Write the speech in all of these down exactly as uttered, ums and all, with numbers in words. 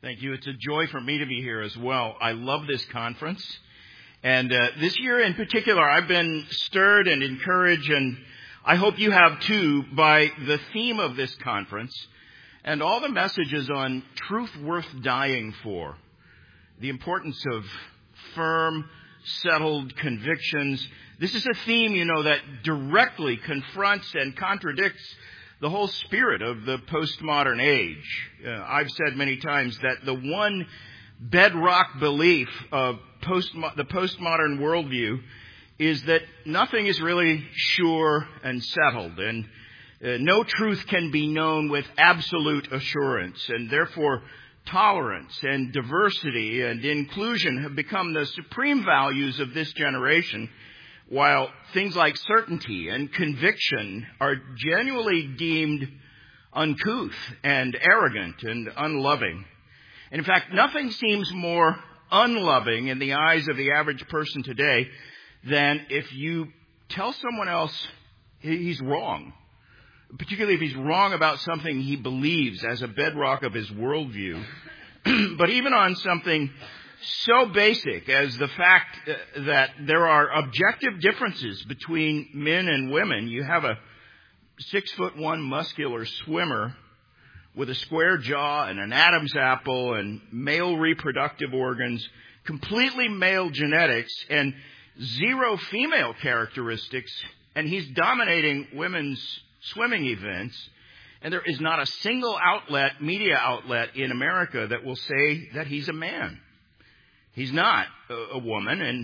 Thank you. It's a joy for me to be here as well. I love this conference. And uh, this year in particular, I've been stirred and encouraged, and I hope you have too, by the theme of this conference and all the messages on truth worth dying for. The importance of firm, settled convictions. This is a theme, you know, that directly confronts and contradicts the whole spirit of the postmodern age. Uh, I've said many times that the one bedrock belief of post the postmodern worldview is that nothing is really sure and settled, and uh, no truth can be known with absolute assurance, and therefore tolerance and diversity and inclusion have become the supreme values of this generation, while things like certainty and conviction are genuinely deemed uncouth and arrogant and unloving. And in fact, nothing seems more unloving in the eyes of the average person today than if you tell someone else he's wrong, particularly if he's wrong about something he believes as a bedrock of his worldview. But even on something so basic as the fact that there are objective differences between men and women. You have a six foot one muscular swimmer with a square jaw and an Adam's apple and male reproductive organs, completely male genetics and zero female characteristics, and he's dominating women's swimming events. And there is not a single outlet, media outlet in America that will say that he's a man. He's not a woman, and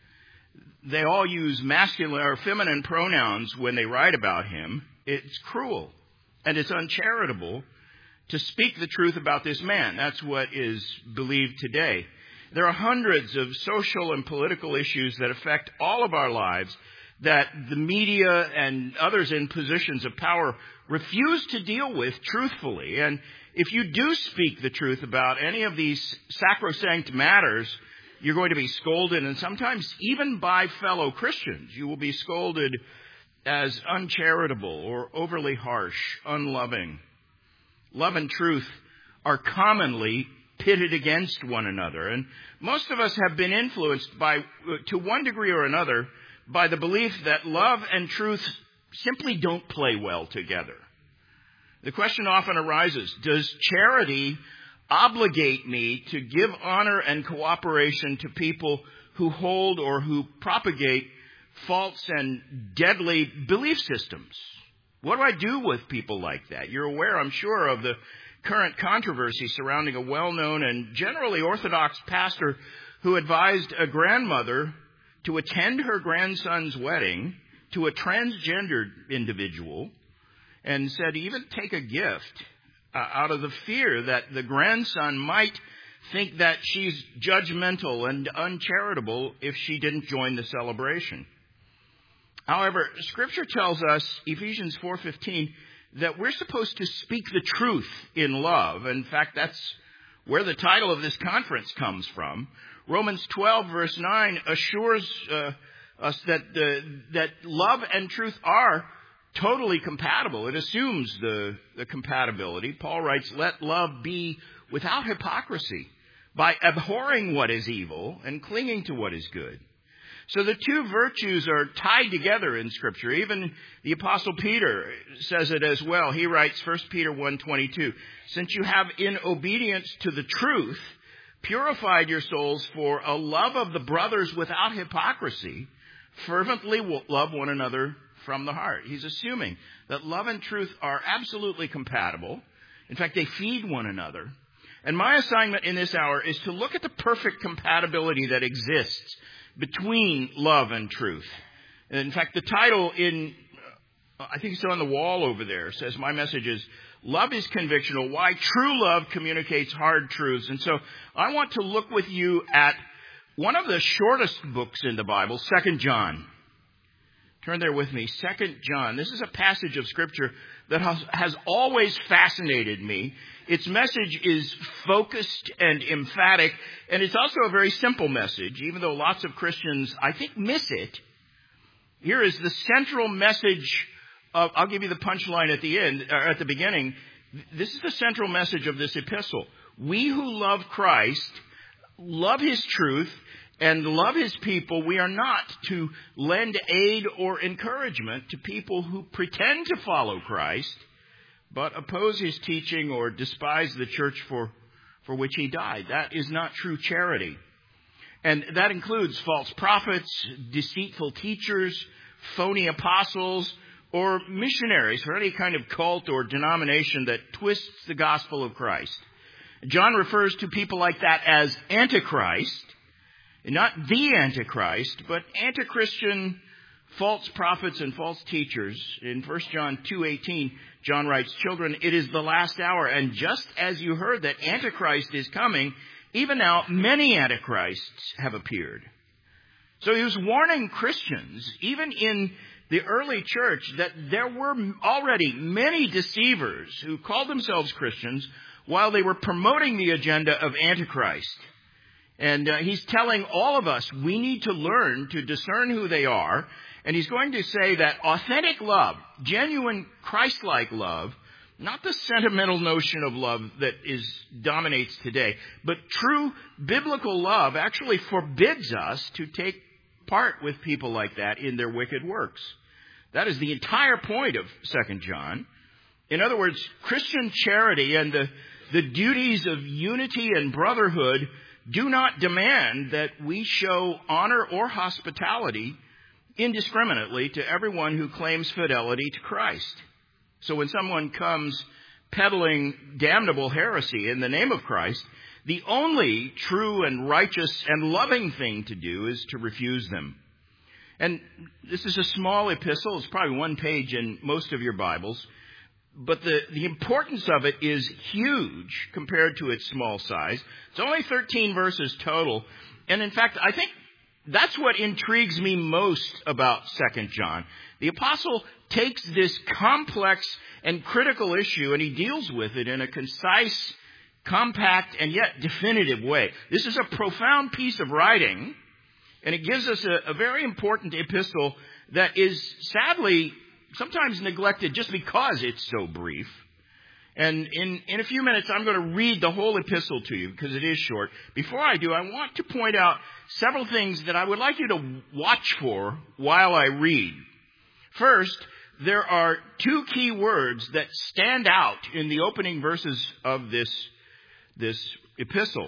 they all use masculine or feminine pronouns when they write about him. It's cruel, and it's uncharitable to speak the truth about this man. That's what is believed today. There are hundreds of social and political issues that affect all of our lives that the media and others in positions of power refuse to deal with truthfully. And if you do speak the truth about any of these sacrosanct matters, you're going to be scolded, and sometimes even by fellow Christians, you will be scolded as uncharitable or overly harsh, unloving. Love and truth are commonly pitted against one another, and most of us have been influenced by, to one degree or another, by the belief that love and truth simply don't play well together. The question often arises, does charity obligate me to give honor and cooperation to people who hold or who propagate false and deadly belief systems? What do I do with people like that? You're aware, I'm sure, of the current controversy surrounding a well-known and generally orthodox pastor who advised a grandmother to attend her grandson's wedding to a transgendered individual, and said even take a gift uh, out of the fear that the grandson might think that she's judgmental and uncharitable if she didn't join the celebration. However, Scripture tells us, Ephesians four fifteen, that we're supposed to speak the truth in love. In fact, that's where the title of this conference comes from. Romans twelve, verse nine, assures uh, us that uh, that love and truth are totally compatible. It assumes the, the compatibility. Paul writes, let love be without hypocrisy, by abhorring what is evil and clinging to what is good. So the two virtues are tied together in Scripture. Even the Apostle Peter says it as well. He writes, First Peter one twenty-two, since you have in obedience to the truth purified your souls for a love of the brothers without hypocrisy, fervently love one another from the heart. He's assuming that love and truth are absolutely compatible. In fact, they feed one another. And my assignment in this hour is to look at the perfect compatibility that exists between love and truth. And in fact, the title in, I think it's on the wall over there, says my message is, Love is Convictional, Why True Love Communicates Hard Truths. And so I want to look with you at one of the shortest books in the Bible, Second John. Turn there with me, Second John. This is a passage of Scripture that has, has always fascinated me. Its message is focused and emphatic, and it's also a very simple message, even though lots of Christians, I think, miss it. Here is the central message of, I'll give you the punchline at the end, or at the beginning. This is the central message of this epistle. We who love Christ, love His truth, and love His people, we are not to lend aid or encouragement to people who pretend to follow Christ, but oppose His teaching or despise the church for, for which He died. That is not true charity. And that includes false prophets, deceitful teachers, phony apostles, or missionaries for any kind of cult or denomination that twists the gospel of Christ. John refers to people like that as Antichrist, not the Antichrist, but anti-Christian false prophets and false teachers. In First John two eighteen, John writes, "Children, it is the last hour, and just as you heard that Antichrist is coming, even now many Antichrists have appeared." So he was warning Christians, even in the early church, that there were already many deceivers who called themselves Christians while they were promoting the agenda of Antichrist. And uh, he's telling all of us we need to learn to discern who they are. And he's going to say that authentic love, genuine Christ-like love, not the sentimental notion of love that is dominates today, but true biblical love actually forbids us to take part with people like that in their wicked works. That is the entire point of Second John. In other words, Christian charity and the, the duties of unity and brotherhood do not demand that we show honor or hospitality indiscriminately to everyone who claims fidelity to Christ. So when someone comes peddling damnable heresy in the name of Christ, the only true and righteous and loving thing to do is to refuse them. And this is a small epistle. It's probably one page in most of your Bibles. But the, the importance of it is huge compared to its small size. It's only thirteen verses total. And in fact, I think that's what intrigues me most about Second John. The apostle takes this complex and critical issue and he deals with it in a concise, compact, and yet definitive way. This is a profound piece of writing, and it gives us a, a very important epistle that is sadly sometimes neglected just because it's so brief. And in, in a few minutes, I'm going to read the whole epistle to you because it is short. Before I do, I want to point out several things that I would like you to watch for while I read. First, there are two key words that stand out in the opening verses of this, this epistle.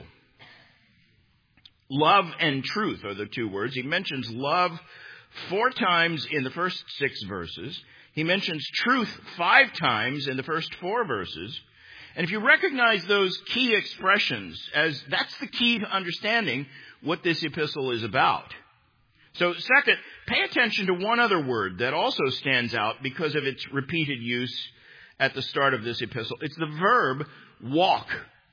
Love and truth are the two words. He mentions love four times in the first six verses. He mentions truth five times in the first four verses. And if you recognize those key expressions, as that's the key to understanding what this epistle is about. So second, pay attention to one other word that also stands out because of its repeated use at the start of this epistle. It's the verb walk.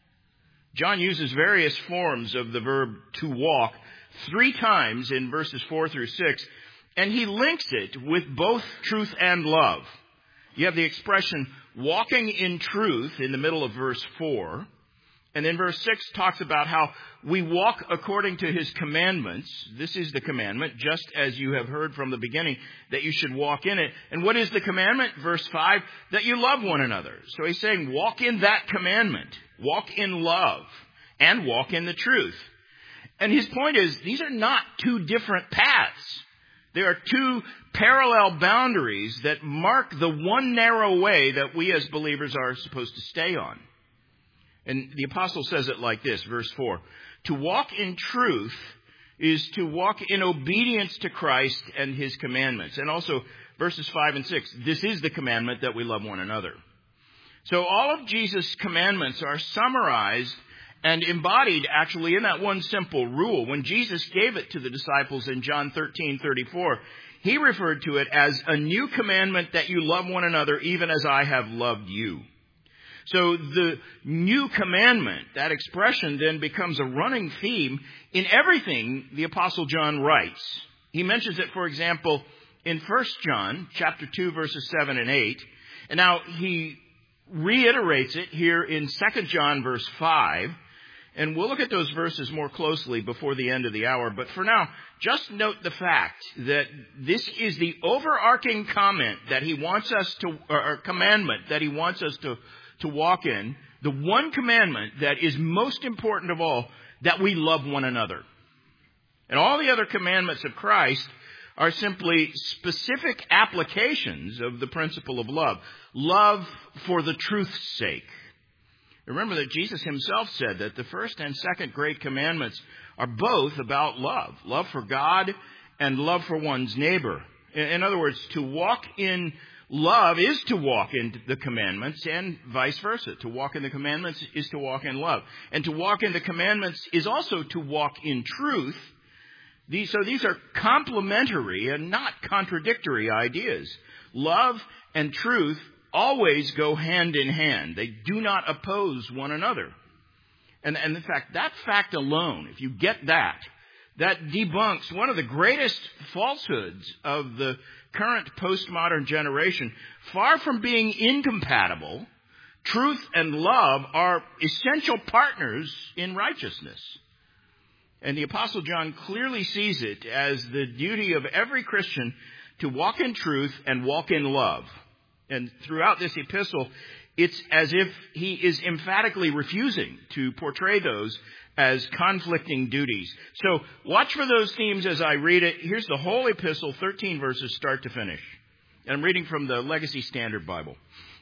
John uses various forms of the verb to walk three times in verses four through six. And he links it with both truth and love. You have the expression walking in truth in the middle of verse four. And then verse six talks about how we walk according to his commandments. This is the commandment, just as you have heard from the beginning, that you should walk in it. And what is the commandment? Verse five, that you love one another. So he's saying walk in that commandment. Walk in love. And walk in the truth. And his point is, these are not two different paths. There are two parallel boundaries that mark the one narrow way that we as believers are supposed to stay on. And the apostle says it like this, verse four. To walk in truth is to walk in obedience to Christ and his commandments. And also verses five and six. This is the commandment that we love one another. So all of Jesus' commandments are summarized and embodied actually in that one simple rule. When Jesus gave it to the disciples in John thirteen thirty-four, he referred to it as a new commandment that you love one another even as I have loved you. So the new commandment, that expression then becomes a running theme in everything the Apostle John writes. He mentions it, for example, in First John chapter two, verses seven and eight. And now he reiterates it here in Second John verse five. And we'll look at those verses more closely before the end of the hour. But for now, just note the fact that this is the overarching comment that he wants us to, or commandment that he wants us to, to walk in, the one commandment that is most important of all, that we love one another. And all the other commandments of Christ are simply specific applications of the principle of love. Love for the truth's sake. Remember that Jesus himself said that the first and second great commandments are both about love. Love for God and love for one's neighbor. In other words, to walk in love is to walk in the commandments, and vice versa. To walk in the commandments is to walk in love. And to walk in the commandments is also to walk in truth. These, so these are complementary and not contradictory ideas. Love and truth always go hand in hand. They do not oppose one another. And, and in fact, that fact alone, if you get that, that debunks one of the greatest falsehoods of the current postmodern generation. Far from being incompatible, truth and love are essential partners in righteousness. And the Apostle John clearly sees it as the duty of every Christian to walk in truth and walk in love. And throughout this epistle, it's as if he is emphatically refusing to portray those as conflicting duties. So watch for those themes as I read it. Here's the whole epistle, thirteen verses, start to finish. And I'm reading from the Legacy Standard Bible.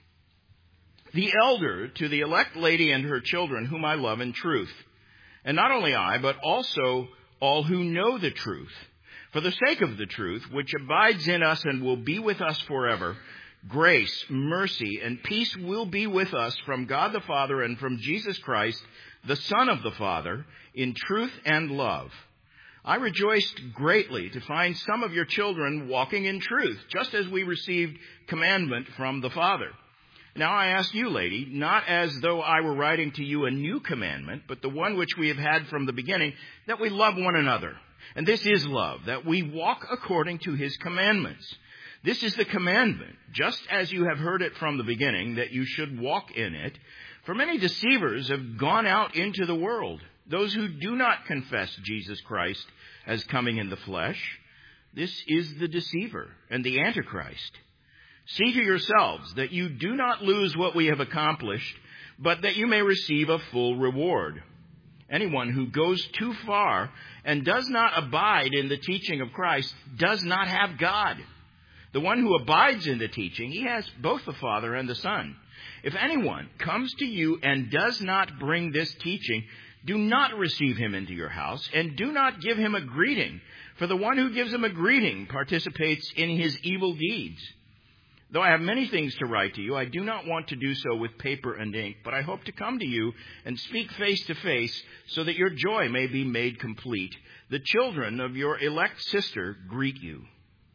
The elder to the elect lady and her children, whom I love in truth. And not only I, but also all who know the truth. For the sake of the truth, which abides in us and will be with us forever, grace, mercy, and peace will be with us from God the Father and from Jesus Christ, the Son of the Father, in truth and love. I rejoiced greatly to find some of your children walking in truth, just as we received commandment from the Father. Now I ask you, lady, not as though I were writing to you a new commandment, but the one which we have had from the beginning, that we love one another. And this is love, that we walk according to his commandments. This is the commandment, just as you have heard it from the beginning, that you should walk in it. For many deceivers have gone out into the world, those who do not confess Jesus Christ as coming in the flesh. This is the deceiver and the Antichrist. See to yourselves that you do not lose what we have accomplished, but that you may receive a full reward. Anyone who goes too far and does not abide in the teaching of Christ does not have God. The one who abides in the teaching, he has both the Father and the Son. If anyone comes to you and does not bring this teaching, do not receive him into your house, and do not give him a greeting, for the one who gives him a greeting participates in his evil deeds. Though I have many things to write to you, I do not want to do so with paper and ink, but I hope to come to you and speak face to face, so that your joy may be made complete. The children of your elect sister greet you.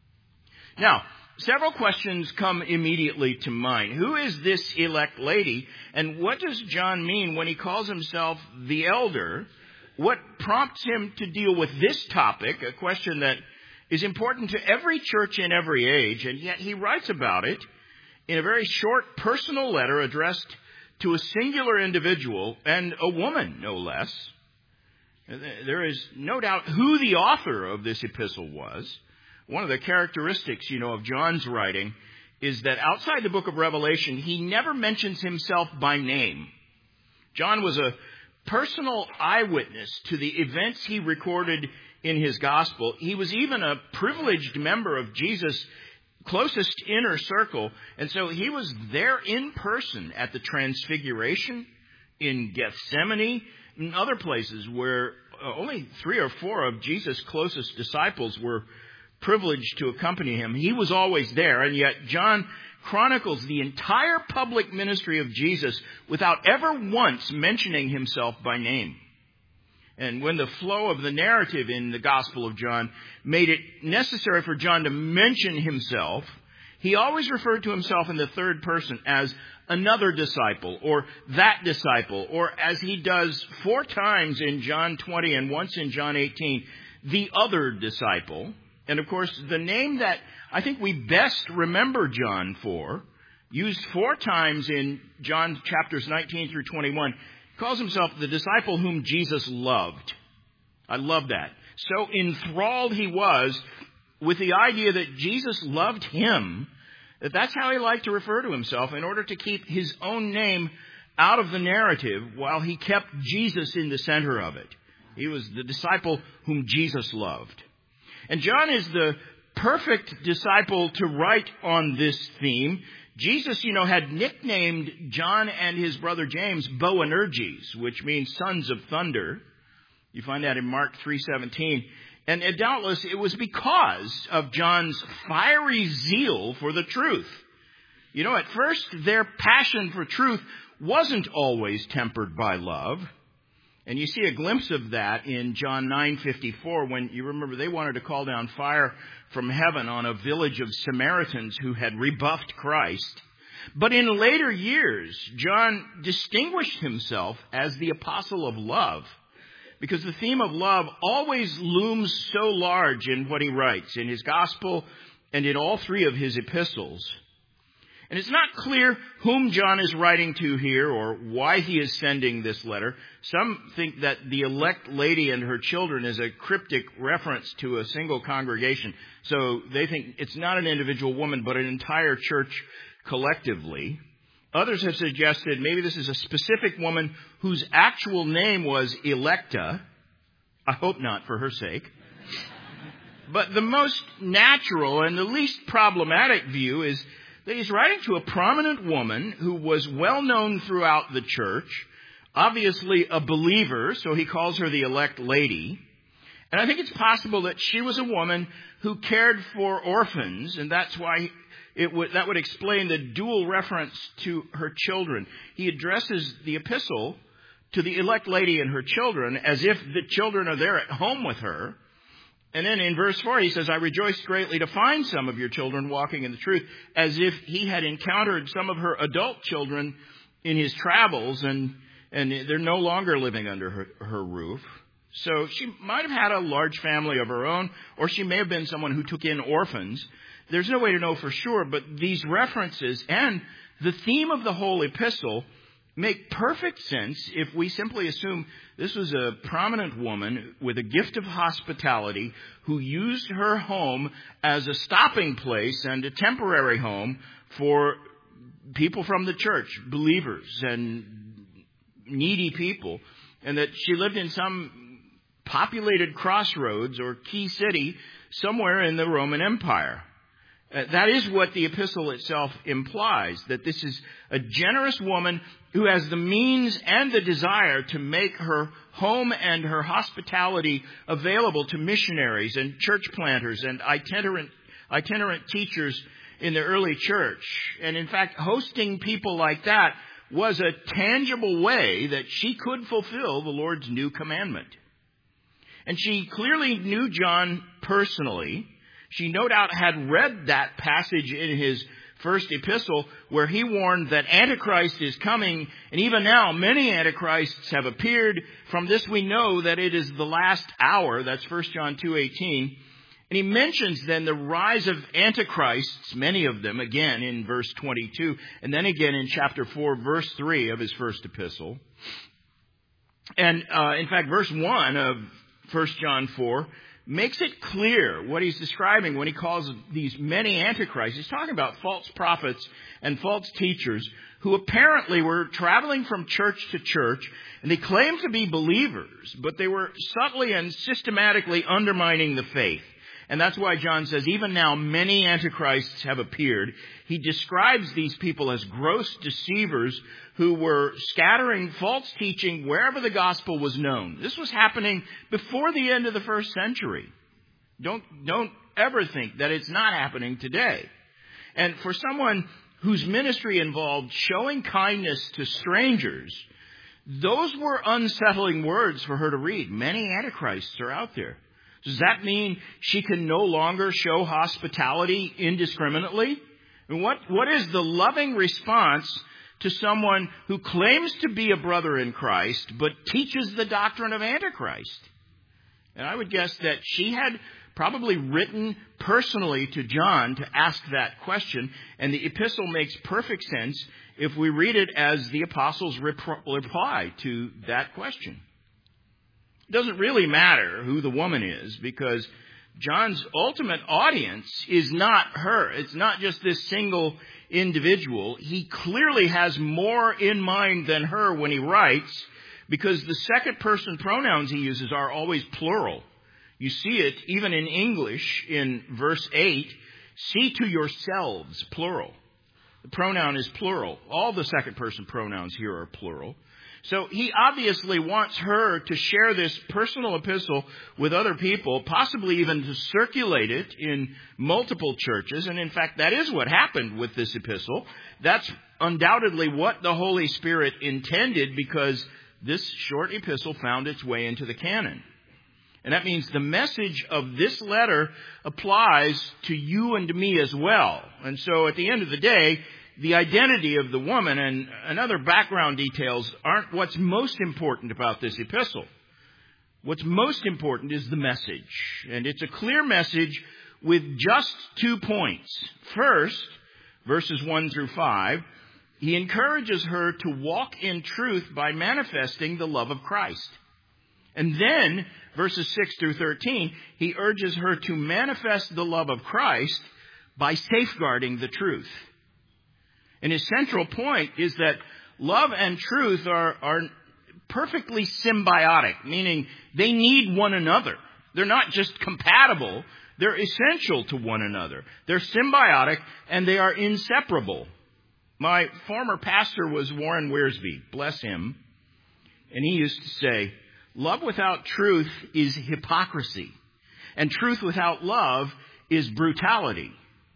Now, several questions come immediately to mind. Who is this elect lady, and what does John mean when he calls himself the elder? What prompts him to deal with this topic, a question that is important to every church in every age, and yet he writes about it in a very short personal letter addressed to a singular individual, and a woman, no less. There is no doubt who the author of this epistle was. One of the characteristics, you know, of John's writing is that outside the book of Revelation, he never mentions himself by name. John was a personal eyewitness to the events he recorded in his gospel. He was even a privileged member of Jesus' closest inner circle, and so he was there in person at the Transfiguration, in Gethsemane, and other places where only three or four of Jesus' closest disciples were privileged to accompany him. He was always there, and yet John chronicles the entire public ministry of Jesus without ever once mentioning himself by name. And when the flow of the narrative in the Gospel of John made it necessary for John to mention himself, he always referred to himself in the third person as another disciple, or that disciple, or as he does four times in John twenty and once in John eighteen, the other disciple. And of course, the name that I think we best remember John for, used four times in John chapters nineteen through twenty-one, calls himself the disciple whom Jesus loved. I love that. so enthralled he was with the idea that Jesus loved him, that that's how he liked to refer to himself in order to keep his own name out of the narrative while he kept Jesus in the center of it. He was the disciple whom Jesus loved. And John is the perfect disciple to write on this theme. Jesus, you know, had nicknamed John and his brother James Boanerges, which means sons of thunder. You find that in Mark three seventeen. And doubtless it was because of John's fiery zeal for the truth. You know, at first their passion for truth wasn't always tempered by love. And you see a glimpse of that in John nine fifty-four, when you remember they wanted to call down fire from heaven on a village of Samaritans who had rebuffed Christ. But in later years, John distinguished himself as the apostle of love, because the theme of love always looms so large in what he writes, in his gospel and in all three of his epistles. And it's not clear whom John is writing to here or why he is sending this letter. Some think that the elect lady and her children is a cryptic reference to a single congregation. So they think it's not an individual woman, but an entire church collectively. Others have suggested maybe this is a specific woman whose actual name was Electa. I hope not, for her sake. But the most natural and the least problematic view is that he's writing to a prominent woman who was well known throughout the church, obviously a believer, so he calls her the elect lady. And I think it's possible that she was a woman who cared for orphans, and that's why it would, that would explain the dual reference to her children. He addresses the epistle to the elect lady and her children as if the children are there at home with her. And then in verse four, he says, I rejoiced greatly to find some of your children walking in the truth, as if he had encountered some of her adult children in his travels, and, and they're no longer living under her, her roof. So she might have had a large family of her own, or she may have been someone who took in orphans. There's no way to know for sure, but these references and the theme of the whole epistle make perfect sense if we simply assume this was a prominent woman with a gift of hospitality who used her home as a stopping place and a temporary home for people from the church, believers and needy people, and that she lived in some populated crossroads or key city somewhere in the Roman Empire. Uh, that is what the epistle itself implies, that this is a generous woman who has the means and the desire to make her home and her hospitality available to missionaries and church planters and itinerant, itinerant teachers in the early church. And in fact, hosting people like that was a tangible way that she could fulfill the Lord's new commandment. And she clearly knew John personally. She no doubt had read that passage in his first epistle where he warned that Antichrist is coming, and even now many Antichrists have appeared. From this we know that it is the last hour. That's First John two eighteen. And he mentions then the rise of Antichrists, many of them, again in verse twenty-two, and then again in chapter four, verse three of his first epistle. And uh, in fact, verse one of First John four makes it clear what he's describing when he calls these many antichrists. He's talking about false prophets and false teachers who apparently were traveling from church to church, and they claimed to be believers, but they were subtly and systematically undermining the faith. And that's why John says, even now many antichrists have appeared. He describes these people as gross deceivers who were scattering false teaching wherever the gospel was known. This was happening before the end of the first century. Don't, don't ever think that it's not happening today. And for someone whose ministry involved showing kindness to strangers, those were unsettling words for her to read. Many antichrists are out there. Does that mean she can no longer show hospitality indiscriminately? And what, what is the loving response to someone who claims to be a brother in Christ, but teaches the doctrine of Antichrist? And I would guess that she had probably written personally to John to ask that question, and the epistle makes perfect sense if we read it as the apostle's reply to that question. It doesn't really matter who the woman is, because John's ultimate audience is not her. It's not just this single individual. He clearly has more in mind than her when he writes, because the second person pronouns he uses are always plural. You see it even in English in verse eight. See to yourselves, plural. The pronoun is plural. All the second person pronouns here are plural. So he obviously wants her to share this personal epistle with other people, possibly even to circulate it in multiple churches. And in fact, that is what happened with this epistle. That's undoubtedly what the Holy Spirit intended, because this short epistle found its way into the canon. And that means the message of this letter applies to you and to me as well. And so at the end of the day, the identity of the woman and, and other background details aren't what's most important about this epistle. What's most important is the message. And it's a clear message with just two points. First, verses one through five, he encourages her to walk in truth by manifesting the love of Christ. And then, verses six through thirteen, he urges her to manifest the love of Christ by safeguarding the truth. And his central point is that love and truth are, are perfectly symbiotic, meaning they need one another. They're not just compatible, they're essential to one another. They're symbiotic and they are inseparable. My former pastor was Warren Wiersbe, bless him. And he used to say, love without truth is hypocrisy, and truth without love is brutality.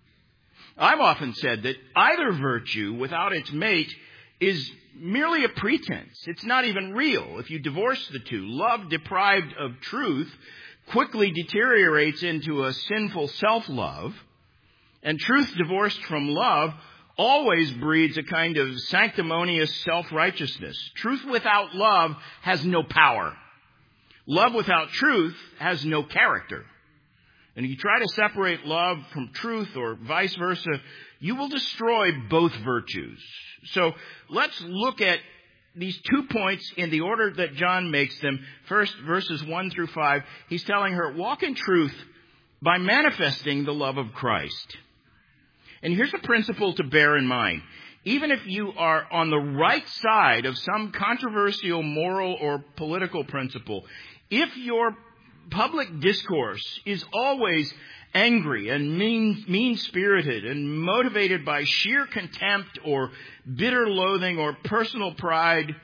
I've often said that either virtue without its mate is merely a pretense. It's not even real. If you divorce the two, love deprived of truth quickly deteriorates into a sinful self-love, and truth divorced from love always breeds a kind of sanctimonious self-righteousness. Truth without love has no power. Love without truth has no character. And if you try to separate love from truth or vice versa, you will destroy both virtues. So let's look at these two points in the order that John makes them. First, verses one through five, he's telling her, walk in truth by manifesting the love of Christ. And here's a principle to bear in mind. Even if you are on the right side of some controversial moral or political principle, if your public discourse is always angry and mean, mean-spirited and motivated by sheer contempt or bitter loathing or personal pride,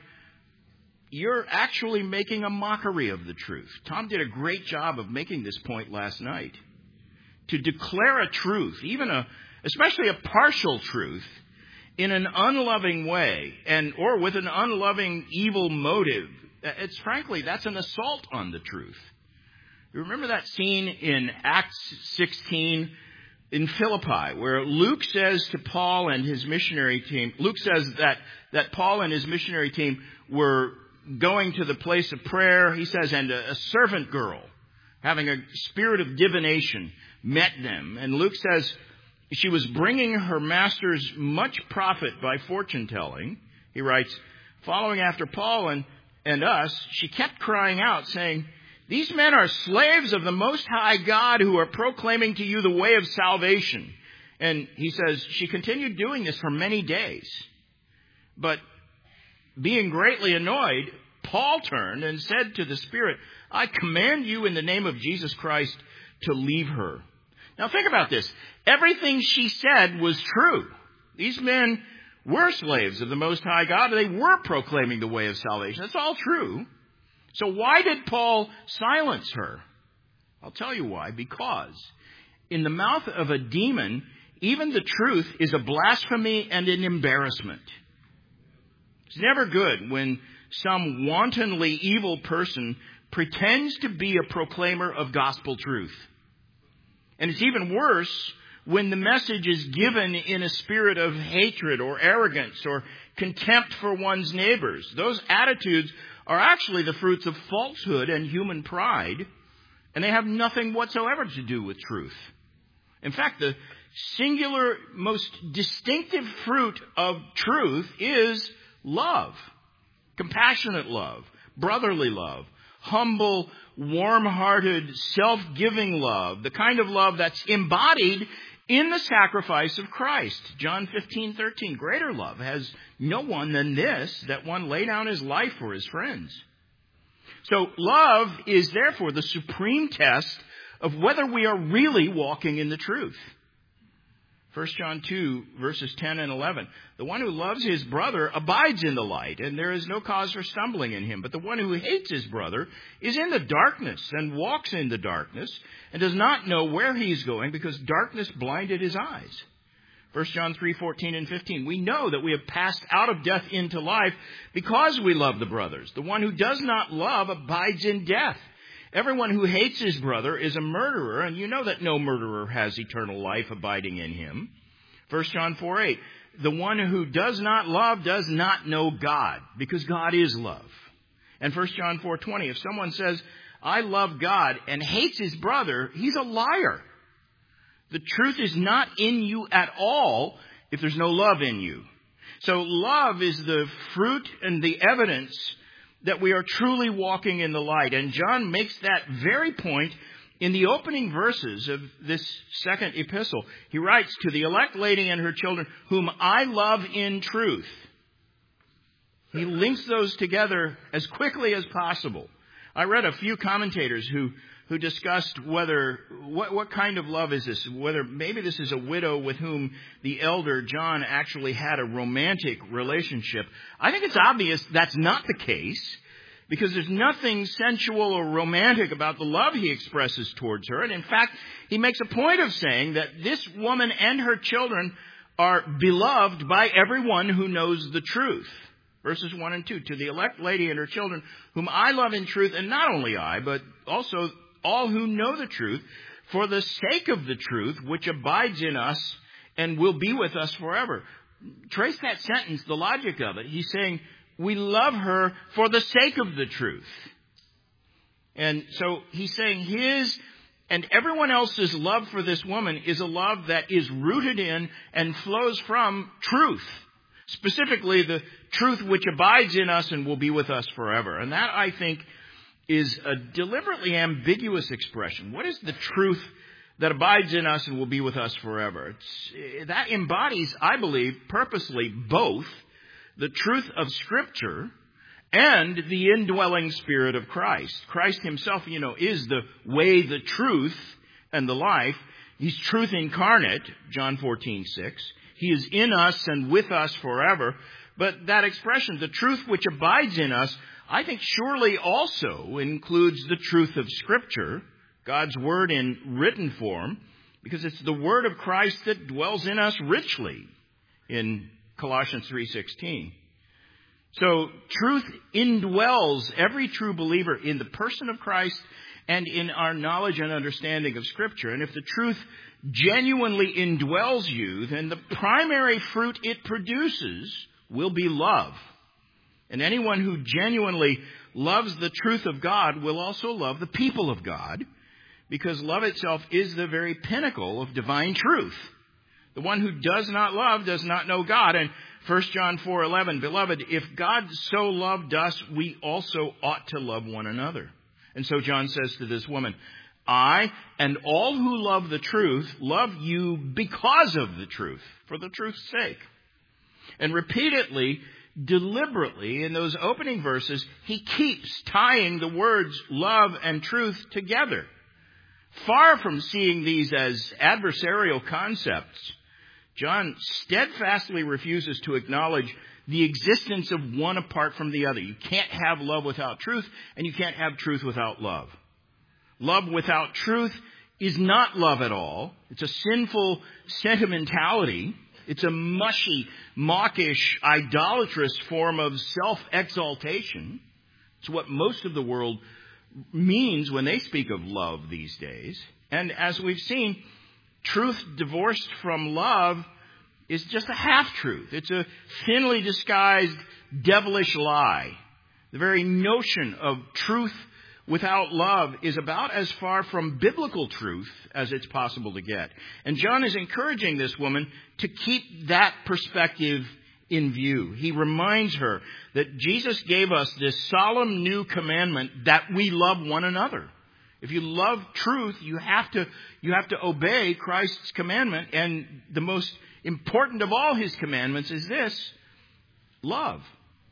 you're actually making a mockery of the truth. Tom did a great job of making this point last night. To declare a truth, even a, especially a partial truth, in an unloving way and or with an unloving evil motive, it's frankly, that's an assault on the truth. You remember that scene in Acts sixteen in Philippi where Luke says to Paul and his missionary team, Luke says that, that Paul and his missionary team were going to the place of prayer, he says, and a, a servant girl having a spirit of divination met them. And Luke says she was bringing her masters much profit by fortune telling. He writes, following after Paul and, and us, she kept crying out, saying, these men are slaves of the Most High God who are proclaiming to you the way of salvation. And he says she continued doing this for many days. But being greatly annoyed, Paul turned and said to the Spirit, I command you in the name of Jesus Christ to leave her. Now think about this. Everything she said was true. These men were slaves of the Most High God. They were proclaiming the way of salvation. That's all true. So why did Paul silence her? I'll tell you why. Because in the mouth of a demon, even the truth is a blasphemy and an embarrassment. It's never good when some wantonly evil person pretends to be a proclaimer of gospel truth. And it's even worse when the message is given in a spirit of hatred or arrogance or contempt for one's neighbors. Those attitudes are actually the fruits of falsehood and human pride, and they have nothing whatsoever to do with truth. In fact, the singular, most distinctive fruit of truth is love, compassionate love, brotherly love, humble, warm-hearted, self-giving love, the kind of love that's embodied in the sacrifice of Christ. John fifteen thirteen, greater love has no one than this, that one lay down his life for his friends. So love is therefore the supreme test of whether we are really walking in the truth. First John two, verses ten and eleven. The one who loves his brother abides in the light, and there is no cause for stumbling in him. But the one who hates his brother is in the darkness and walks in the darkness and does not know where he is going because darkness blinded his eyes. First John three, fourteen and fifteen. We know that we have passed out of death into life because we love the brothers. The one who does not love abides in death. Everyone who hates his brother is a murderer, and you know that no murderer has eternal life abiding in him. First John four, eight. The one who does not love does not know God, because God is love. And First John four, twenty. If someone says, I love God, and hates his brother, he's a liar. The truth is not in you at all if there's no love in you. So love is the fruit and the evidence that we are truly walking in the light. And John makes that very point in the opening verses of this second epistle. He writes, to the elect lady and her children, whom I love in truth. He links those together as quickly as possible. I read a few commentators who who discussed whether, what, what kind of love is this? Whether maybe this is a widow with whom the elder John actually had a romantic relationship. I think it's obvious that's not the case, because there's nothing sensual or romantic about the love he expresses towards her. And in fact, he makes a point of saying that this woman and her children are beloved by everyone who knows the truth. Verses one and two, to the elect lady and her children, whom I love in truth, and not only I, but also all who know the truth, for the sake of the truth, which abides in us and will be with us forever. Trace that sentence, the logic of it. He's saying, we love her for the sake of the truth. And so he's saying his and everyone else's love for this woman is a love that is rooted in and flows from truth. Specifically, the truth which abides in us and will be with us forever. And that, I think, is a deliberately ambiguous expression. What is the truth that abides in us and will be with us forever? It's, that embodies, I believe, purposely both the truth of Scripture and the indwelling Spirit of Christ. Christ himself, you know, is the way, the truth, and the life. He's truth incarnate, John fourteen six. He is in us and with us forever. But that expression, the truth which abides in us, I think surely also includes the truth of Scripture, God's Word in written form, because it's the Word of Christ that dwells in us richly in Colossians three sixteen. So truth indwells every true believer in the person of Christ and in our knowledge and understanding of Scripture. And if the truth genuinely indwells you, then the primary fruit it produces will be love. And anyone who genuinely loves the truth of God will also love the people of God, because love itself is the very pinnacle of divine truth. The one who does not love does not know God. And First John four eleven, beloved, if God so loved us, we also ought to love one another. And so John says to this woman, I and all who love the truth love you because of the truth, for the truth's sake. And repeatedly, deliberately, in those opening verses, he keeps tying the words love and truth together. Far from seeing these as adversarial concepts, John steadfastly refuses to acknowledge the existence of one apart from the other. You can't have love without truth, and you can't have truth without love. Love without truth is not love at all. It's a sinful sentimentality. It's a mushy, mawkish, idolatrous form of self-exaltation. It's what most of the world means when they speak of love these days. And as we've seen, truth divorced from love is just a half-truth. It's a thinly disguised, devilish lie. The very notion of truth without love is about as far from biblical truth as it's possible to get. And John is encouraging this woman to keep that perspective in view. He reminds her that Jesus gave us this solemn new commandment that we love one another. If you love truth, you have to, you have to obey Christ's commandment. And the most important of all his commandments is this: love.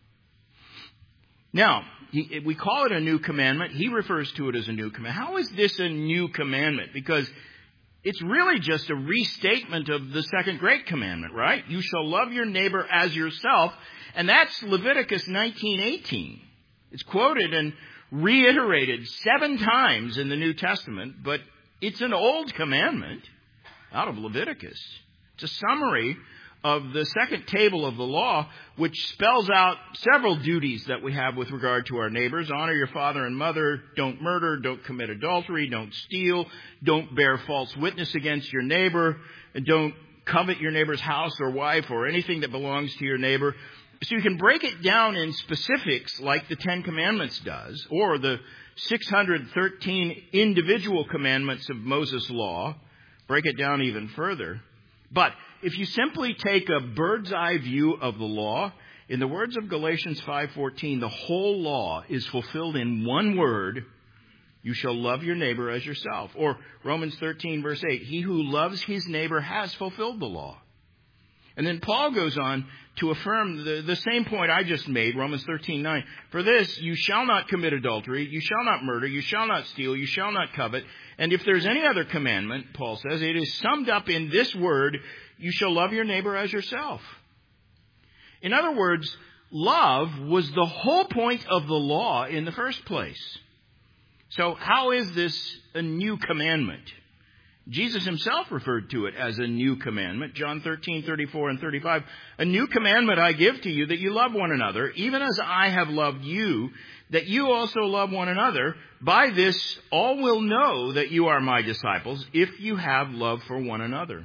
Now, he, we call it a new commandment. He refers to it as a new commandment. How is this a new commandment? Because it's really just a restatement of the second great commandment, right? You shall love your neighbor as yourself. And that's Leviticus nineteen eighteen. It's quoted and reiterated seven times in the New Testament, but it's an old commandment out of Leviticus. It's a summary of the second table of the law, which spells out several duties that we have with regard to our neighbors. Honor your father and mother, don't murder, don't commit adultery, don't steal, don't bear false witness against your neighbor, and don't covet your neighbor's house or wife or anything that belongs to your neighbor. So you can break it down in specifics like the Ten Commandments does, or the six hundred thirteen individual commandments of Moses' law. Break it down even further. But if you simply take a bird's eye view of the law, in the words of Galatians five fourteen, the whole law is fulfilled in one word: you shall love your neighbor as yourself. Or Romans thirteen verse eight, he who loves his neighbor has fulfilled the law. And then Paul goes on to affirm the, the same point I just made, Romans thirteen nine. For this, you shall not commit adultery, you shall not murder, you shall not steal, you shall not covet. And if there's any other commandment, Paul says, it is summed up in this word: you shall love your neighbor as yourself. In other words, love was the whole point of the law in the first place. So how is this a new commandment? Jesus himself referred to it as a new commandment. John thirteen thirty-four and thirty-five. A new commandment I give to you, that you love one another, even as I have loved you, that you also love one another. By this all will know that you are my disciples, if you have love for one another.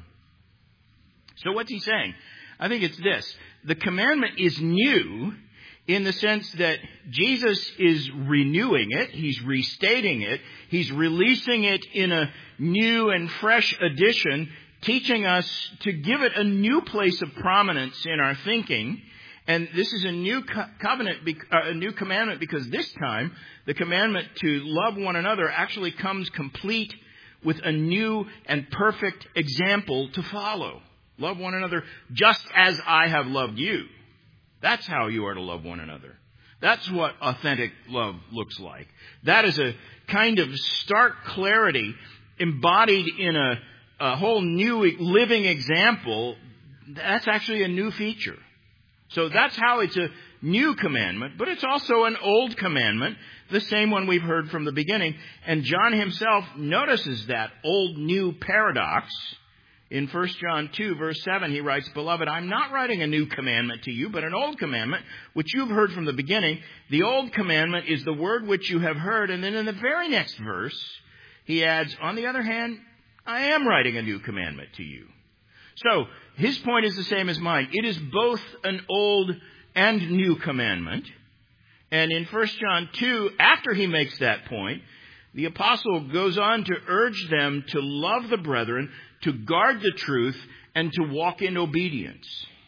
So what's he saying? I think it's this. The commandment is new in the sense that Jesus is renewing it. He's restating it. He's releasing it in a new and fresh edition, teaching us to give it a new place of prominence in our thinking. And this is a new co- covenant, uh, a new commandment, because this time the commandment to love one another actually comes complete with a new and perfect example to follow. Love one another just as I have loved you. That's how you are to love one another. That's what authentic love looks like. That is a kind of stark clarity embodied in a, a whole new living example. That's actually a new feature. So that's how it's a new commandment, but it's also an old commandment, the same one we've heard from the beginning. And John himself notices that old-new paradox. In First John two, verse seven, he writes, Beloved, I'm not writing a new commandment to you, but an old commandment, which you've heard from the beginning. The old commandment is the word which you have heard. And then in the very next verse, he adds, On the other hand, I am writing a new commandment to you. So, his point is the same as mine. It is both an old and new commandment. And in First John two, after he makes that point, the apostle goes on to urge them to love the brethren, to guard the truth, and to walk in obedience.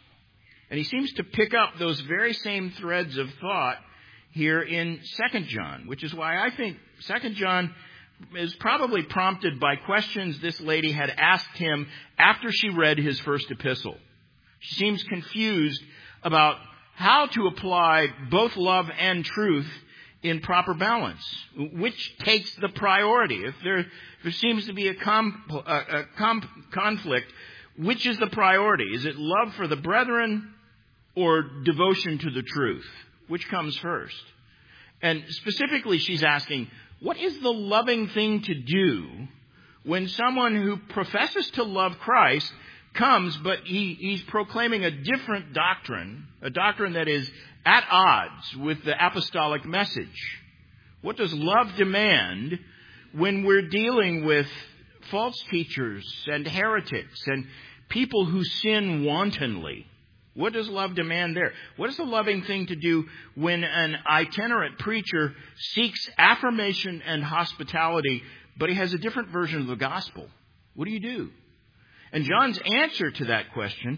And he seems to pick up those very same threads of thought here in Second John, which is why I think Second John is probably prompted by questions this lady had asked him after she read his first epistle. She seems confused about how to apply both love and truth in proper balance. Which takes the priority? If there, if there seems to be a, com, a, a com, conflict, which is the priority? Is it love for the brethren or devotion to the truth? Which comes first? And specifically, she's asking, what is the loving thing to do when someone who professes to love Christ comes, but he, he's proclaiming a different doctrine, a doctrine that is at odds with the apostolic message? What does love demand when we're dealing with false teachers and heretics and people who sin wantonly? What does love demand there? What is the loving thing to do when an itinerant preacher seeks affirmation and hospitality, but he has a different version of the gospel? What do you do? And John's answer to that question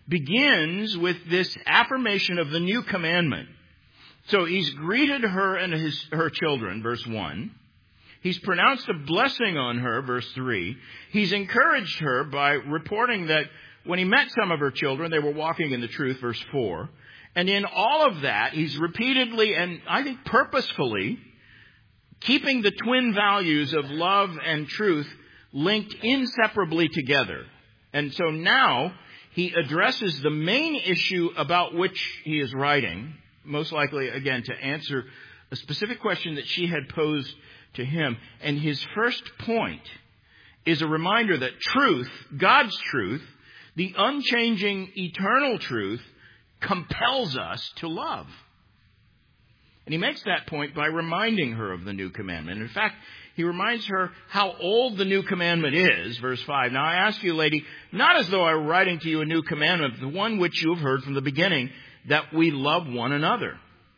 begins with this affirmation of the new commandment. So he's greeted her and his, her children, verse one. He's pronounced a blessing on her, verse three. He's encouraged her by reporting that when he met some of her children, they were walking in the truth, verse four. And in all of that, he's repeatedly and I think purposefully keeping the twin values of love and truth linked inseparably together. And so now he addresses the main issue about which he is writing, most likely, again, to answer a specific question that she had posed to him. And his first point is a reminder that truth, God's truth, the unchanging eternal truth, compels us to love. And he makes that point by reminding her of the new commandment. In fact, he reminds her how old the new commandment is, verse five. Now I ask you, lady, not as though I were writing to you a new commandment, the one which you have heard from the beginning, that we love one another.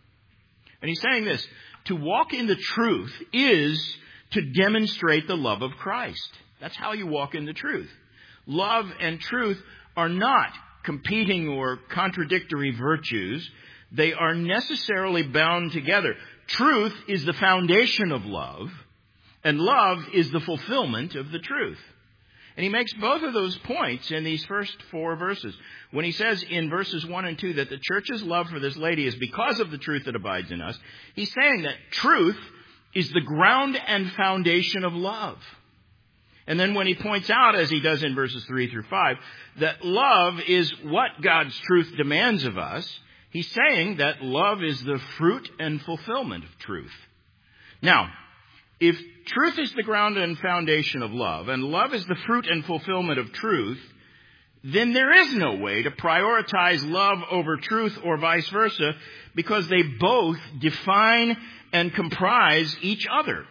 And he's saying this, to walk in the truth is to demonstrate the love of Christ. That's how you walk in the truth. Love and truth are not competing or contradictory virtues. They are necessarily bound together. Truth is the foundation of love, and love is the fulfillment of the truth. And he makes both of those points in these first four verses. When he says in verses one and two that the church's love for this lady is because of the truth that abides in us, he's saying that truth is the ground and foundation of love. And then when he points out, as he does in verses three through five, that love is what God's truth demands of us, he's saying that love is the fruit and fulfillment of truth. Now, if truth is the ground and foundation of love, and love is the fruit and fulfillment of truth, then there is no way to prioritize love over truth or vice versa, because they both define and comprise each other.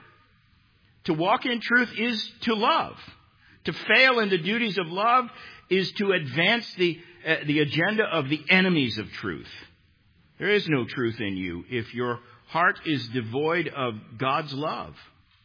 To walk in truth is to love. To fail in the duties of love is to advance the, uh, the agenda of the enemies of truth. There is no truth in you if your heart is devoid of God's love.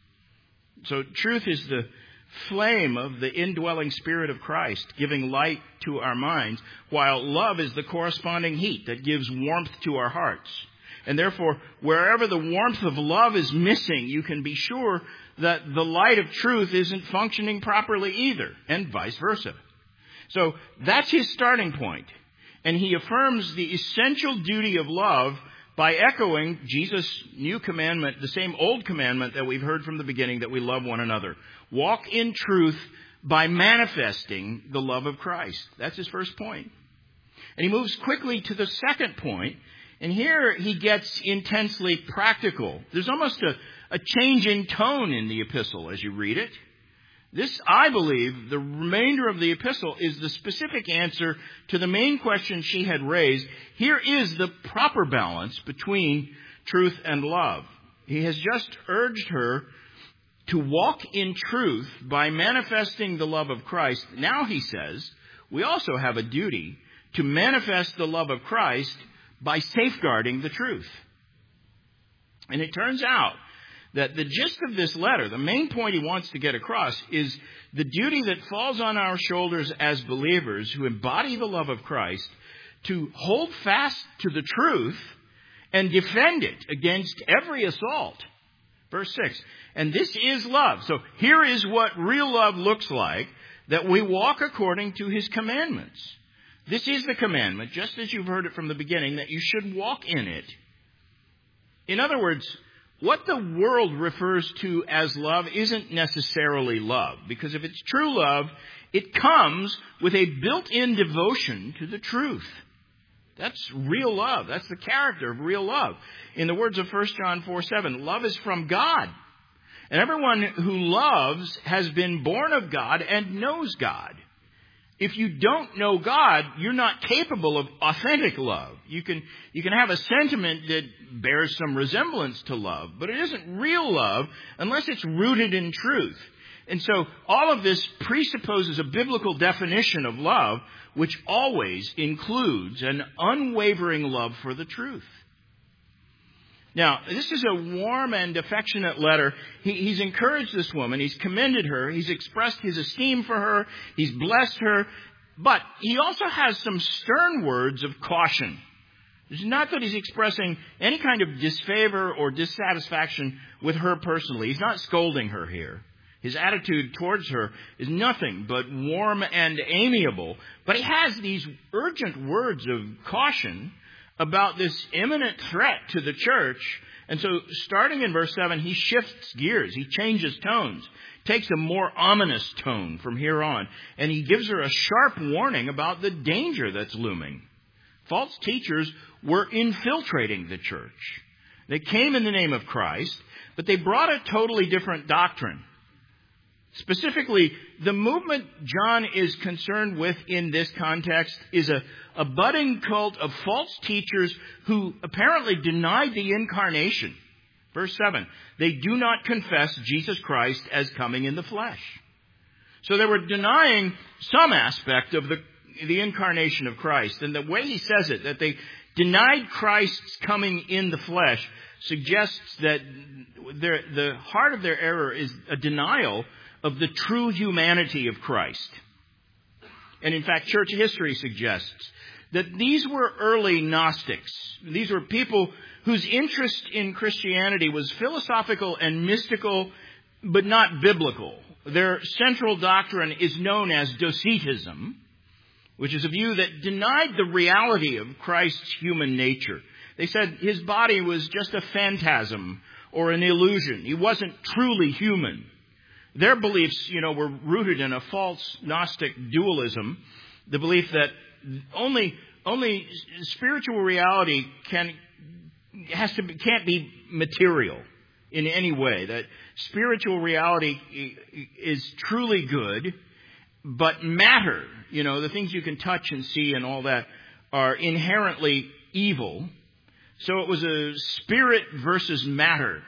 So truth is the flame of the indwelling Spirit of Christ, giving light to our minds, while love is the corresponding heat that gives warmth to our hearts. And therefore, wherever the warmth of love is missing, you can be sure that the light of truth isn't functioning properly either, and vice versa. So that's his starting point. And he affirms the essential duty of love by echoing Jesus' new commandment, the same old commandment that we've heard from the beginning, that we love one another. Walk in truth by manifesting the love of Christ. That's his first point. And he moves quickly to the second point. And here he gets intensely practical. There's almost a, a change in tone in the epistle as you read it. This, I believe, the remainder of the epistle is the specific answer to the main question she had raised. Here is the proper balance between truth and love. He has just urged her to walk in truth by manifesting the love of Christ. Now, he says, we also have a duty to manifest the love of Christ by safeguarding the truth. And it turns out that the gist of this letter, the main point he wants to get across, is the duty that falls on our shoulders as believers who embody the love of Christ to hold fast to the truth and defend it against every assault. Verse six, and this is love. So here is what real love looks like, that we walk according to his commandments. This is the commandment, just as you've heard it from the beginning, that you should walk in it. In other words, what the world refers to as love isn't necessarily love, because if it's true love, it comes with a built-in devotion to the truth. That's real love. That's the character of real love. In the words of First John four seven, love is from God. And everyone who loves has been born of God and knows God. If you don't know God, you're not capable of authentic love. You can, you can have a sentiment that bears some resemblance to love, but it isn't real love unless it's rooted in truth. And so all of this presupposes a biblical definition of love, which always includes an unwavering love for the truth. Now, this is a warm and affectionate letter. He, he's encouraged this woman. He's commended her. He's expressed his esteem for her. He's blessed her. But he also has some stern words of caution. It's not that he's expressing any kind of disfavor or dissatisfaction with her personally. He's not scolding her here. His attitude towards her is nothing but warm and amiable. But he has these urgent words of caution about this imminent threat to the church. And so starting in verse seven, he shifts gears. He changes tones, takes a more ominous tone from here on. And he gives her a sharp warning about the danger that's looming. False teachers were infiltrating the church. They came in the name of Christ, but they brought a totally different doctrine. Specifically, the movement John is concerned with in this context is a, a budding cult of false teachers who apparently denied the incarnation. Verse seven, they do not confess Jesus Christ as coming in the flesh. So they were denying some aspect of the, the incarnation of Christ. And the way he says it, that they denied Christ's coming in the flesh, suggests that the heart of their error is a denial of the true humanity of Christ. And in fact, church history suggests that these were early Gnostics. These were people whose interest in Christianity was philosophical and mystical, but not biblical. Their central doctrine is known as Docetism, which is a view that denied the reality of Christ's human nature. They said his body was just a phantasm or an illusion. He wasn't truly human. Their beliefs, you know, were rooted in a false Gnostic dualism, the belief that only only spiritual reality can has to be, can't be material in any way. That spiritual reality is truly good, but matter, you know, the things you can touch and see and all that, are inherently evil. So it was a spirit versus matter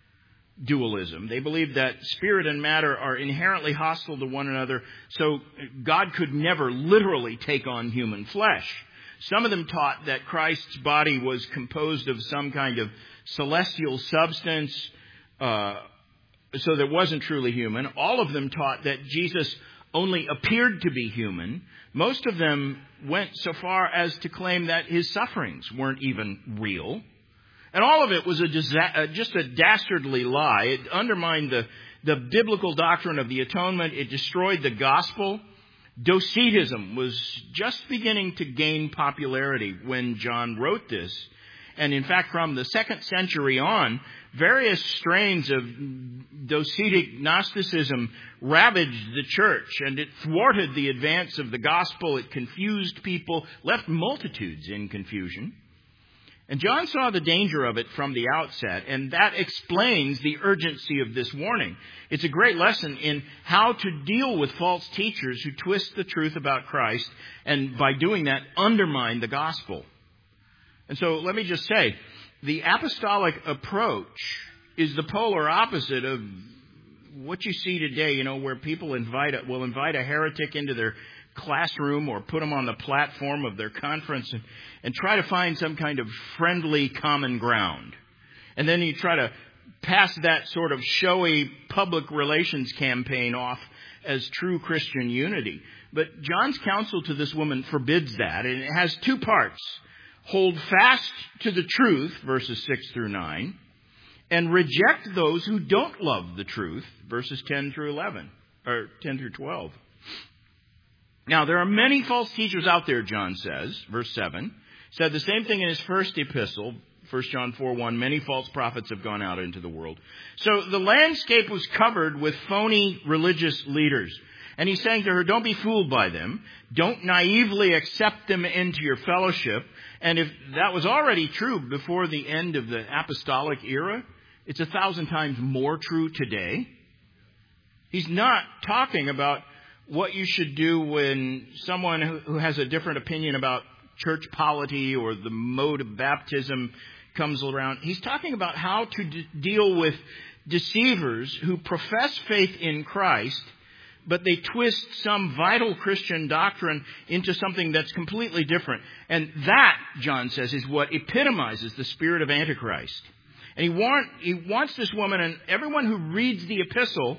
dualism. They believed that spirit and matter are inherently hostile to one another, so God could never literally take on human flesh. Some of them taught that Christ's body was composed of some kind of celestial substance, uh, so that it wasn't truly human. All of them taught that Jesus only appeared to be human. Most of them went so far as to claim that his sufferings weren't even real. And all of it was a disa- just a dastardly lie. It undermined the, the biblical doctrine of the atonement. It destroyed the gospel. Docetism was just beginning to gain popularity when John wrote this. And in fact, from the second century on, various strains of Docetic Gnosticism ravaged the church, and it thwarted the advance of the gospel. It confused people, left multitudes in confusion. And John saw the danger of it from the outset, and that explains the urgency of this warning. It's a great lesson in how to deal with false teachers who twist the truth about Christ, and by doing that, undermine the gospel. And so let me just say, the apostolic approach is the polar opposite of what you see today, you know, where people invite a, will invite a heretic into their classroom or put them on the platform of their conference and, and try to find some kind of friendly common ground. And then you try to pass that sort of showy public relations campaign off as true Christian unity. But John's counsel to this woman forbids that, and it has two parts. Hold fast to the truth, verses six through nine, and reject those who don't love the truth, verses ten through eleven, or ten through twelve. Now, there are many false teachers out there, John says, verse seven. Said the same thing in his first epistle, First John four one, many false prophets have gone out into the world. So the landscape was covered with phony religious leaders. And he's saying to her, don't be fooled by them. Don't naively accept them into your fellowship. And if that was already true before the end of the apostolic era, it's a thousand times more true today. He's not talking about what you should do when someone who has a different opinion about church polity or the mode of baptism comes around. He's talking about how to d- deal with deceivers who profess faith in Christ, but they twist some vital Christian doctrine into something that's completely different. And that, John says, is what epitomizes the spirit of Antichrist. And he, want, he wants this woman and everyone who reads the epistle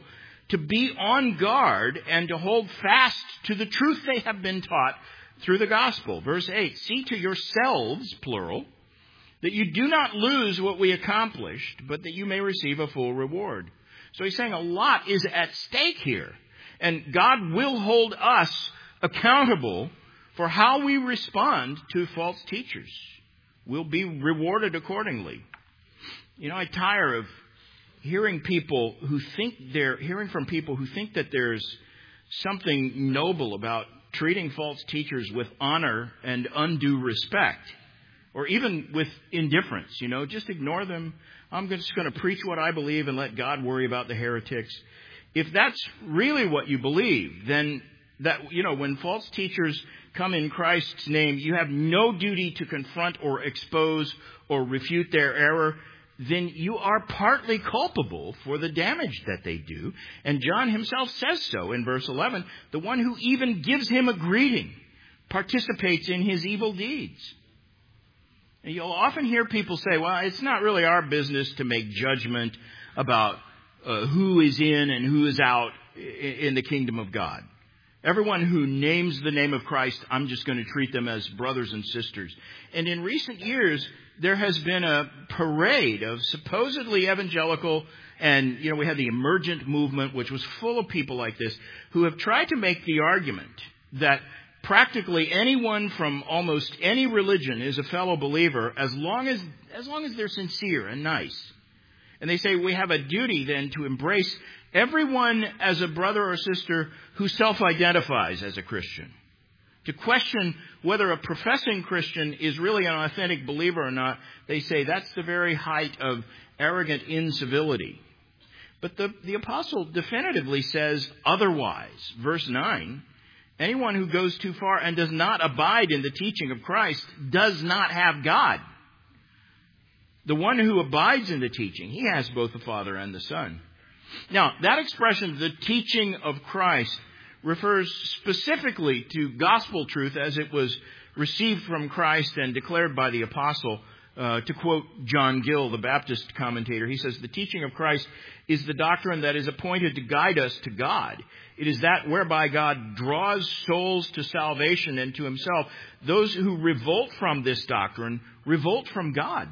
to be on guard and to hold fast to the truth they have been taught through the gospel. Verse eight, see to yourselves, plural, that you do not lose what we accomplished, but that you may receive a full reward. So he's saying a lot is at stake here. And God will hold us accountable for how we respond to false teachers. We'll be rewarded accordingly. You know, I tire of hearing people who think they're, hearing from people who think that there's something noble about treating false teachers with honor and undue respect, or even with indifference. You know, just ignore them. I'm just going to preach what I believe and let God worry about the heretics. If that's really what you believe, then that, you know, when false teachers come in Christ's name, you have no duty to confront or expose or refute their error, then you are partly culpable for the damage that they do. And John himself says so in verse eleven. The one who even gives him a greeting participates in his evil deeds. And you'll often hear people say, well, it's not really our business to make judgment about uh, who is in and who is out in the kingdom of God. Everyone who names the name of Christ, I'm just going to treat them as brothers and sisters. And in recent years, there has been a parade of supposedly evangelical, and, you know, we had the emergent movement, which was full of people like this, who have tried to make the argument that practically anyone from almost any religion is a fellow believer as long as, as long as they're sincere and nice. And they say we have a duty then to embrace everyone as a brother or sister who self-identifies as a Christian. To question whether a professing Christian is really an authentic believer or not, they say that's the very height of arrogant incivility. But the, the apostle definitively says otherwise. Verse nine, anyone who goes too far and does not abide in the teaching of Christ does not have God. The one who abides in the teaching, he has both the Father and the Son. Now, that expression, the teaching of Christ, refers specifically to gospel truth as it was received from Christ and declared by the apostle. Uh, to quote John Gill, the Baptist commentator, he says, the teaching of Christ is the doctrine that is appointed to guide us to God. It is that whereby God draws souls to salvation and to himself. Those who revolt from this doctrine revolt from God.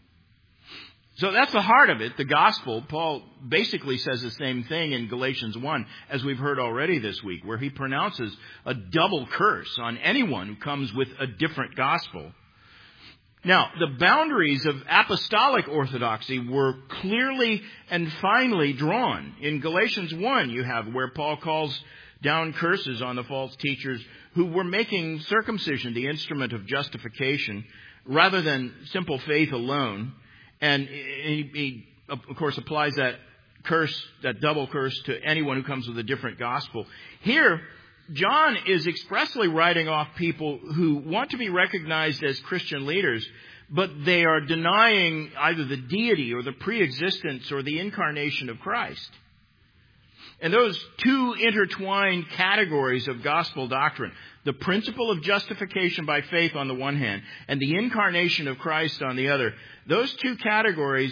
So that's the heart of it, the gospel. Paul basically says the same thing in Galatians one, as we've heard already this week, where he pronounces a double curse on anyone who comes with a different gospel. Now, the boundaries of apostolic orthodoxy were clearly and finely drawn. In Galatians one, you have where Paul calls down curses on the false teachers who were making circumcision the instrument of justification rather than simple faith alone. And he, he, of course, applies that curse, that double curse, to anyone who comes with a different gospel. Here, John is expressly writing off people who want to be recognized as Christian leaders, but they are denying either the deity or the preexistence or the incarnation of Christ. And those two intertwined categories of gospel doctrine, the principle of justification by faith on the one hand and the incarnation of Christ on the other, those two categories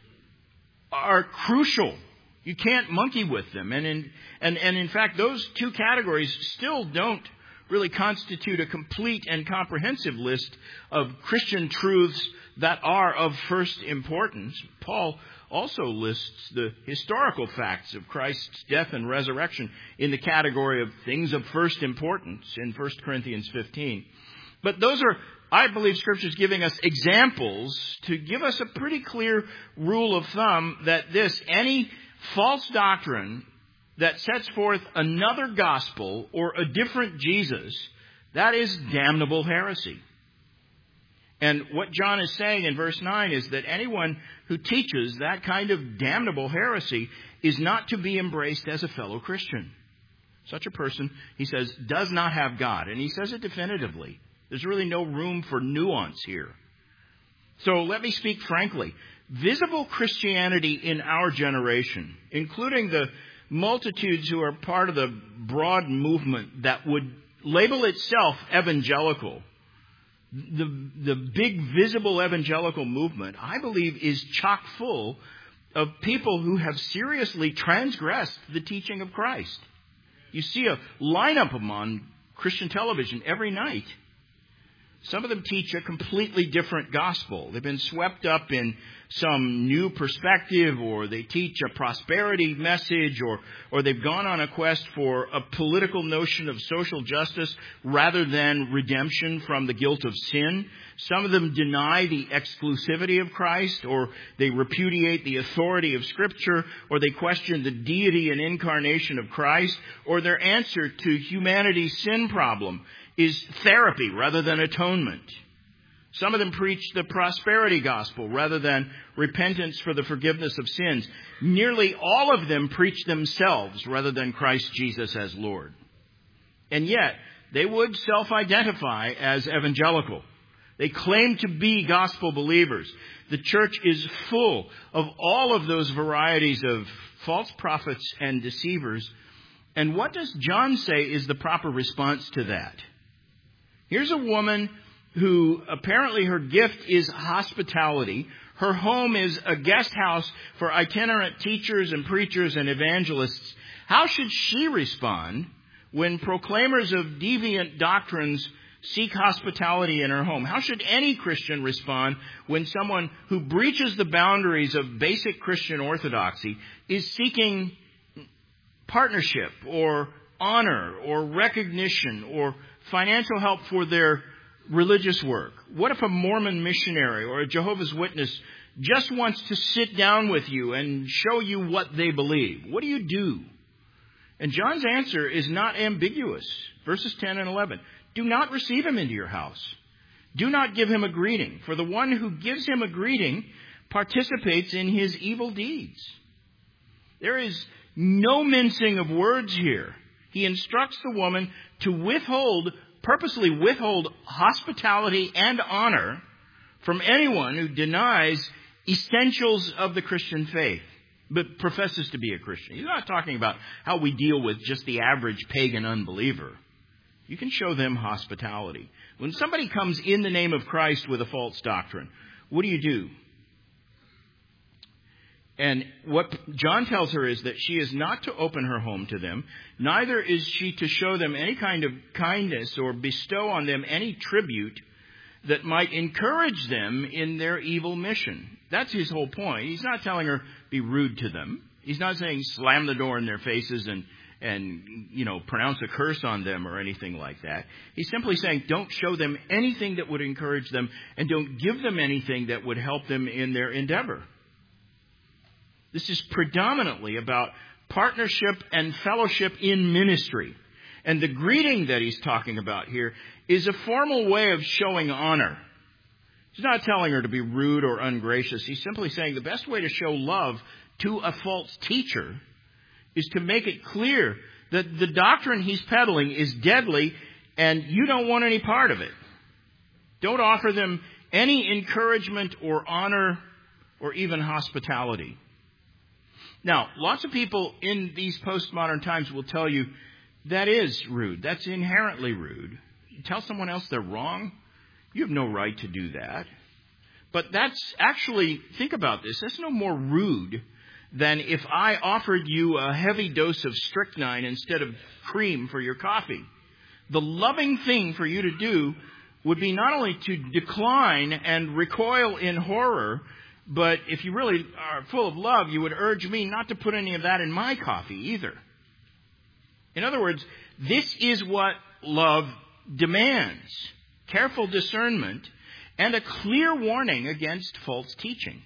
are crucial. You can't monkey with them. And in, and, and in fact, those two categories still don't really constitute a complete and comprehensive list of Christian truths that are of first importance. Paul also lists the historical facts of Christ's death and resurrection in the category of things of first importance in First Corinthians fifteen. But those are, I believe, Scripture's giving us examples to give us a pretty clear rule of thumb that this, any false doctrine that sets forth another gospel or a different Jesus, that is damnable heresy. And what John is saying in verse nine is that anyone who teaches that kind of damnable heresy is not to be embraced as a fellow Christian. Such a person, he says, does not have God. And he says it definitively. There's really no room for nuance here. So let me speak frankly. Visible Christianity in our generation, including the multitudes who are part of the broad movement that would label itself evangelical, the, the big visible evangelical movement, I believe, is chock full of people who have seriously transgressed the teaching of Christ. You see a lineup of them on Christian television every night. Some of them teach a completely different gospel. They've been swept up in some new perspective, or they teach a prosperity message, or, or they've gone on a quest for a political notion of social justice rather than redemption from the guilt of sin. Some of them deny the exclusivity of Christ, or they repudiate the authority of Scripture, or they question the deity and incarnation of Christ, or their answer to humanity's sin problem is therapy rather than atonement. Some of them preach the prosperity gospel rather than repentance for the forgiveness of sins. Nearly all of them preach themselves rather than Christ Jesus as Lord. And yet, they would self-identify as evangelical. They claim to be gospel believers. The church is full of all of those varieties of false prophets and deceivers. And what does John say is the proper response to that? Here's a woman who apparently her gift is hospitality. Her home is a guest house for itinerant teachers and preachers and evangelists. How should she respond when proclaimers of deviant doctrines seek hospitality in her home? How should any Christian respond when someone who breaches the boundaries of basic Christian orthodoxy is seeking partnership or honor or recognition or financial help for their religious work? What if a Mormon missionary or a Jehovah's Witness just wants to sit down with you and show you what they believe? What do you do? And John's answer is not ambiguous. Verses ten and eleven. Do not receive him into your house. Do not give him a greeting, for the one who gives him a greeting participates in his evil deeds. There is no mincing of words here. He instructs the woman to withhold, purposely withhold hospitality and honor from anyone who denies essentials of the Christian faith, but professes to be a Christian. He's not talking about how we deal with just the average pagan unbeliever. You can show them hospitality. When somebody comes in the name of Christ with a false doctrine, what do you do? And what John tells her is that she is not to open her home to them. Neither is she to show them any kind of kindness or bestow on them any tribute that might encourage them in their evil mission. That's his whole point. He's not telling her be rude to them. He's not saying slam the door in their faces and, and you know, pronounce a curse on them or anything like that. He's simply saying don't show them anything that would encourage them, and don't give them anything that would help them in their endeavor. This is predominantly about partnership and fellowship in ministry. And the greeting that he's talking about here is a formal way of showing honor. He's not telling her to be rude or ungracious. He's simply saying the best way to show love to a false teacher is to make it clear that the doctrine he's peddling is deadly and you don't want any part of it. Don't offer them any encouragement or honor or even hospitality. Now, lots of people in these postmodern times will tell you that is rude. That's inherently rude. You tell someone else they're wrong, you have no right to do that. But that's actually, think about this, that's no more rude than if I offered you a heavy dose of strychnine instead of cream for your coffee. The loving thing for you to do would be not only to decline and recoil in horror, but if you really are full of love, you would urge me not to put any of that in my coffee either. In other words, this is what love demands. Careful discernment and a clear warning against false teaching.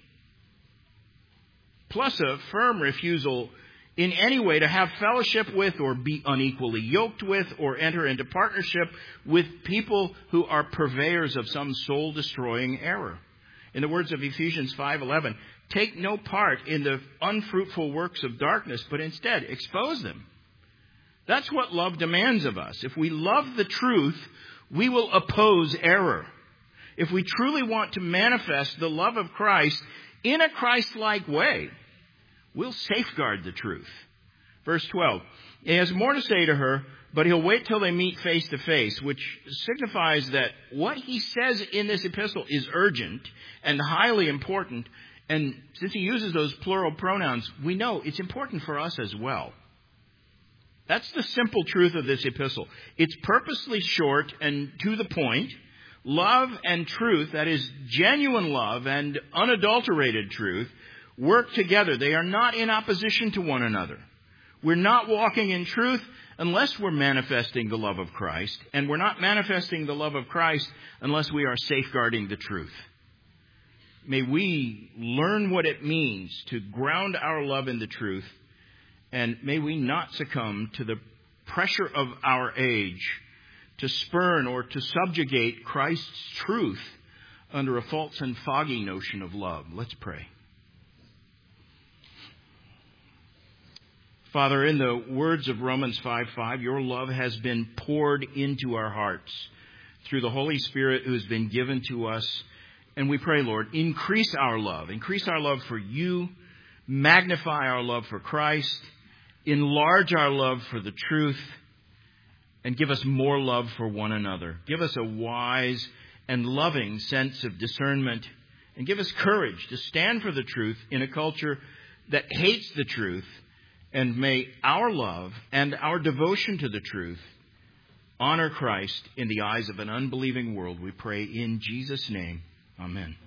Plus a firm refusal in any way to have fellowship with or be unequally yoked with or enter into partnership with people who are purveyors of some soul-destroying error. In the words of Ephesians five eleven, take no part in the unfruitful works of darkness, but instead expose them. That's what love demands of us. If we love the truth, we will oppose error. If we truly want to manifest the love of Christ in a Christ-like way, we'll safeguard the truth. Verse twelve, he has more to say to her, but he'll wait till they meet face to face, which signifies that what he says in this epistle is urgent and highly important, And since he uses those plural pronouns, we know it's important for us as well. That's the simple truth of this epistle. It's purposely short and to the point. Love and truth, that is genuine love and unadulterated truth, work together. They are not in opposition to one another. We're not walking in truth unless we're manifesting the love of Christ, and we're not manifesting the love of Christ unless we are safeguarding the truth. May we learn what it means to ground our love in the truth, and may we not succumb to the pressure of our age to spurn or to subjugate Christ's truth under a false and foggy notion of love. Let's pray. Father, in the words of Romans five five, your love has been poured into our hearts through the Holy Spirit who has been given to us. And we pray, Lord, increase our love. Increase our love for you. Magnify our love for Christ. Enlarge our love for the truth. And give us more love for one another. Give us a wise and loving sense of discernment. And give us courage to stand for the truth in a culture that hates the truth. And may our love and our devotion to the truth honor Christ in the eyes of an unbelieving world. We pray in Jesus' name. Amen.